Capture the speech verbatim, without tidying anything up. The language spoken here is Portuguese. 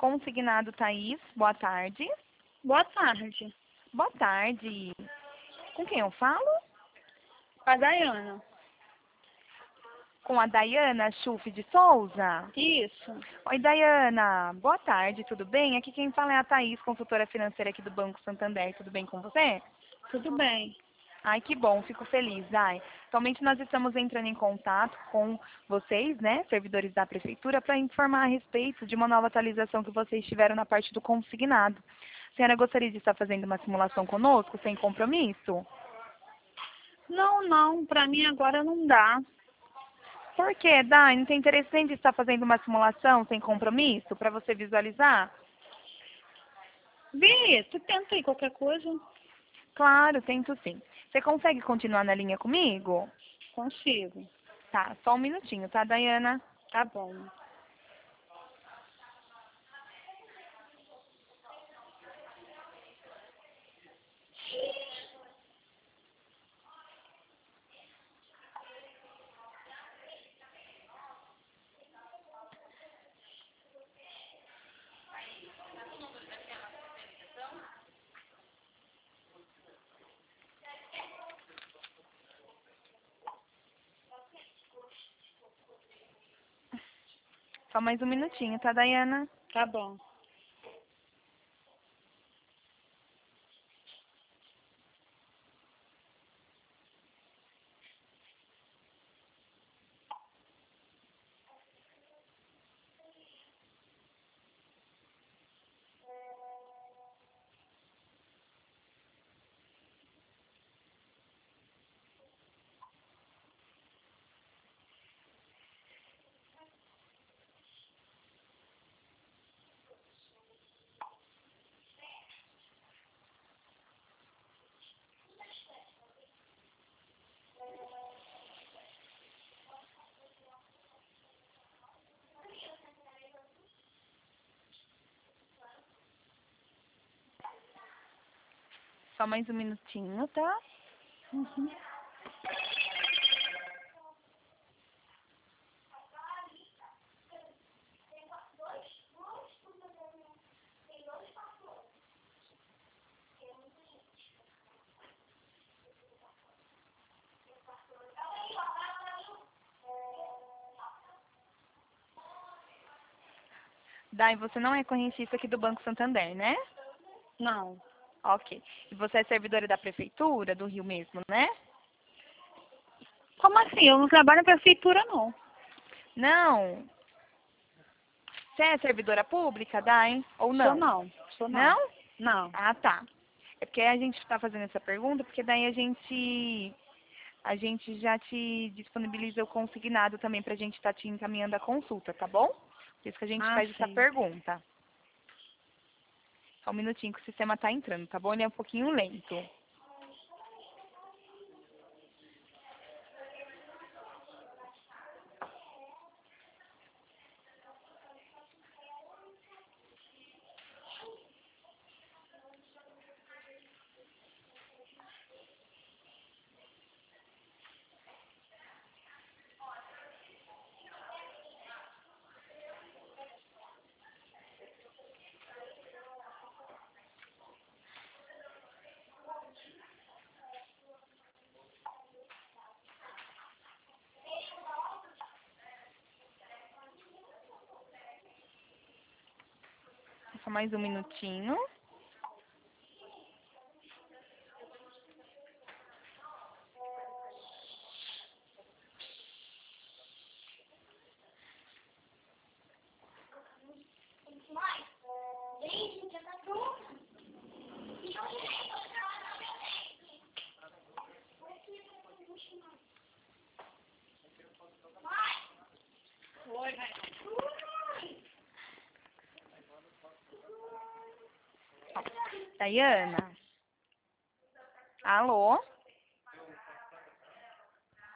Consignado Thaís, boa tarde. Boa tarde. Boa tarde. Com quem eu falo? Com a Dayana. Com a Dayana Chuf de Souza? Isso. Oi, Dayana. Boa tarde, tudo bem? Aqui quem fala é a Thaís, consultora financeira aqui do Banco Santander. Tudo bem com você? Tudo bem. Ai, que bom, fico feliz, Day. Atualmente nós estamos entrando em contato com vocês, né, servidores da Prefeitura, para informar a respeito de uma nova atualização que vocês tiveram na parte do consignado. A senhora gostaria de estar fazendo uma simulação conosco, sem compromisso? Não, não. Pra mim agora não dá. Por quê, Day? Não tem interesse em de estar fazendo uma simulação sem compromisso, para você visualizar? Vi, tu tenta aí qualquer coisa. Claro, tento sim. Você consegue continuar na linha comigo? Consigo. Tá, só um minutinho, tá, Dayana? Tá bom. Só mais um minutinho, tá, Dayana? Tá bom. Só mais um minutinho, tá? Uhum. Dai, você não é correntista aqui do Banco Santander, né? Não. Ok. E você é servidora da Prefeitura, do Rio mesmo, né? Como assim? Eu não trabalho na prefeitura, não. Não. Você é servidora pública, Dai? Ou Sou não? não. Sou não. Não? Não. Ah, tá. É porque a gente está fazendo essa pergunta, porque daí a gente a gente já te disponibiliza o consignado também para a gente estar te encaminhando a consulta, tá bom? Por isso que a gente Ah, faz essa sim. pergunta. Só um minutinho que o sistema está entrando, tá bom? Ele é um pouquinho lento. Só mais um minutinho. Dayana? Alô?